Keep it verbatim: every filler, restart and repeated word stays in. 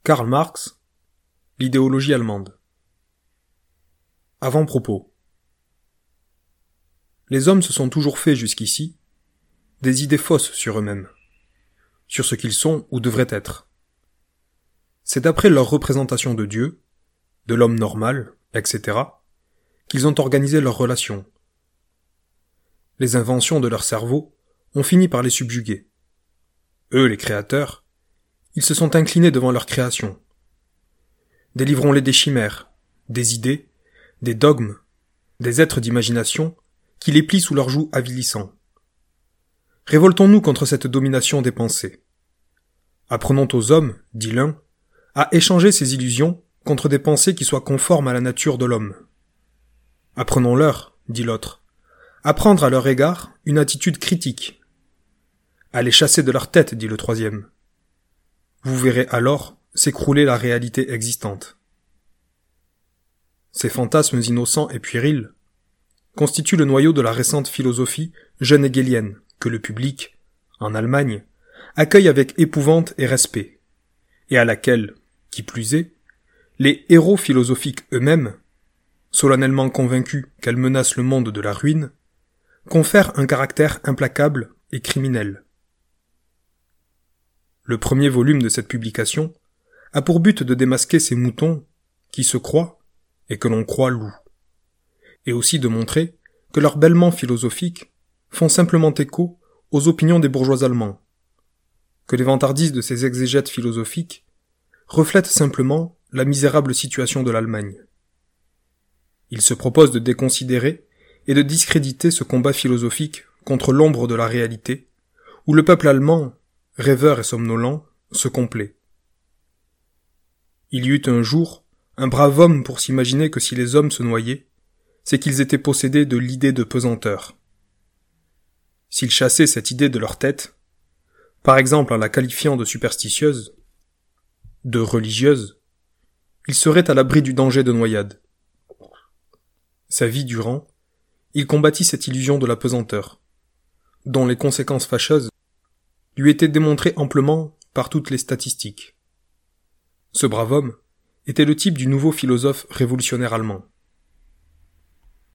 Karl Marx, l'idéologie allemande. Avant-propos. Les hommes se sont toujours fait jusqu'ici des idées fausses sur eux-mêmes, sur ce qu'ils sont ou devraient être. C'est d'après leur représentation de Dieu, de l'homme normal, et cetera, qu'ils ont organisé leurs relations. Les inventions de leur cerveau ont fini par les subjuguer. Eux, les créateurs, ils se sont inclinés devant leur création. Délivrons-les des chimères, des idées, des dogmes, des êtres d'imagination qui les plient sous leur joug avilissant. Révoltons-nous contre cette domination des pensées. Apprenons aux hommes, dit l'un, à échanger ces illusions contre des pensées qui soient conformes à la nature de l'homme. Apprenons-leur, dit l'autre, à prendre à leur égard une attitude critique. À les chasser de leur tête, dit le troisième. Vous verrez alors s'écrouler la réalité existante. Ces fantasmes innocents et puérils constituent le noyau de la récente philosophie jeune hegelienne que le public, en Allemagne, accueille avec épouvante et respect, et à laquelle, qui plus est, les héros philosophiques eux-mêmes, solennellement convaincus qu'elle menace le monde de la ruine, confèrent un caractère implacable et criminel. Le premier volume de cette publication a pour but de démasquer ces moutons qui se croient et que l'on croit loups, et aussi de montrer que leurs bêlements philosophiques font simplement écho aux opinions des bourgeois allemands, que les vantardises de ces exégètes philosophiques reflètent simplement la misérable situation de l'Allemagne. Ils se proposent de déconsidérer et de discréditer ce combat philosophique contre l'ombre de la réalité, où le peuple allemand, rêveur et somnolent, se complaît. Il y eut un jour un brave homme pour s'imaginer que si les hommes se noyaient, c'est qu'ils étaient possédés de l'idée de pesanteur. S'ils chassaient cette idée de leur tête, par exemple en la qualifiant de superstitieuse, de religieuse, ils seraient à l'abri du danger de noyade. Sa vie durant, il combattit cette illusion de la pesanteur, dont les conséquences fâcheuses lui étaient démontrées amplement par toutes les statistiques. Ce brave homme était le type du nouveau philosophe révolutionnaire allemand.